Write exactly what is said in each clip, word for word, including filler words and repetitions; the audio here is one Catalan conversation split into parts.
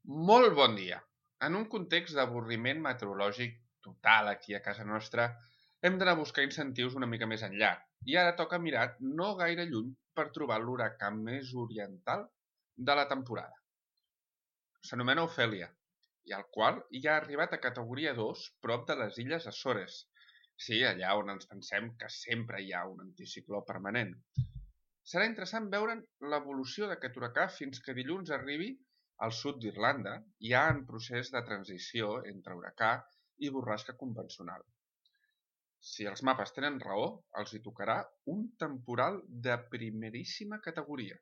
Molt bon dia! En un context d'avorriment meteorològic total aquí a casa nostra, hem d'anar a buscar incentius una mica més enllà. I ara toca mirar no gaire lluny per trobar l'huracà més oriental de la temporada. S'anomena Ofèlia, i el qual ja ha arribat a categoria dos prop de les illes Açores. Sí, allà on ens pensem que sempre hi ha un anticicló permanent. Serà interessant veure l'evolució d'aquest huracà fins que dilluns arribi al sud d'Irlanda, ja en procés de transició entre huracà i borrasca convencional. Si els mapes tenen raó, els hi tocarà un temporal de primeríssima categoria.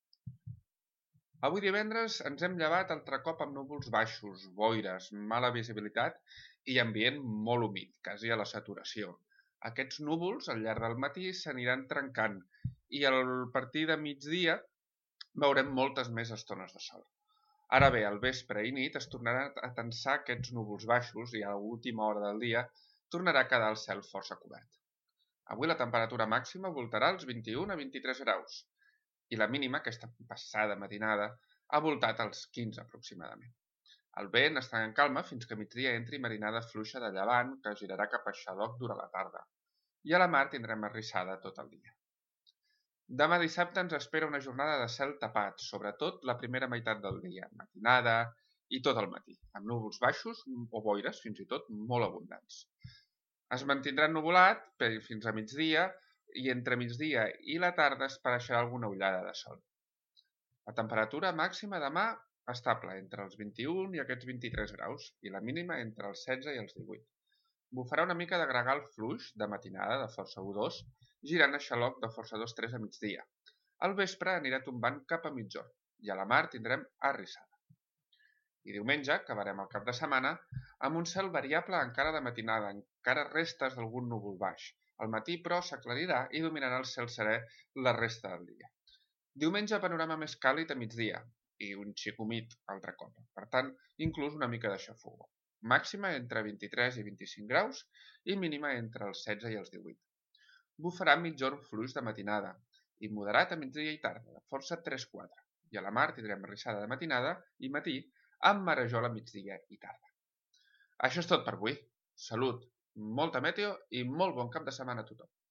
Avui divendres ens hem llevat altre cop amb núvols baixos, boires, mala visibilitat i ambient molt humit, quasi a la saturació. Aquests núvols al llarg del matí s'aniran trencant i al partir de migdia veurem moltes més estones de sol. Ara bé, al vespre i nit es tornaran a tensar aquests núvols baixos i a l'última hora del dia tornarà a quedar el cel força cobert. Avui la temperatura màxima voltarà als vint-i-un a vint-i-tres graus i la mínima, aquesta passada matinada, ha voltat als quinze aproximadament. El vent està en calma fins que a migdia entri marinada fluixa de llevant que girarà cap a Xaloc durant la tarda i a la mar tindrem arrissada tot el dia. Demà dissabte ens espera una jornada de cel tapat, sobretot la primera meitat del dia, matinada i tot el matí, amb núvols baixos o boires fins i tot molt abundants. Es mantindrà ennuvolat fins a migdia i entre migdia i la tarda es apareixerà alguna ullada de sol. La temperatura màxima demà estable entre els vint-i-un i aquests vint-i-tres graus i la mínima entre els setze i els divuit. Bufarà una mica de gregal fluix de matinada de força u dos, girant a Xaloc de força dos tres a migdia. Al vespre anirà tombant cap a mitjorn i a la mar tindrem arrissada. I diumenge acabarem el cap de setmana amb un cel variable encara de matinada, encara restes d'algun núvol baix. Al matí, però, s'aclarirà i dominarà el cel serè la resta del dia. Diumenge panorama més càlid a migdia i un xic humit altre cop. Per tant, inclús una mica de xafogor. Màxima entre vint-i-tres i vint-i-cinc graus i mínima entre els setze i els divuit. Bufarà mitjorn fluix de matinada i moderat a migdia i tarda, de força tres quatre. I a la mar tindrem arrissada de matinada i matí amb marejol a migdia i tarda. Això és tot per avui. Salut, molta meteo i molt bon cap de setmana a tothom.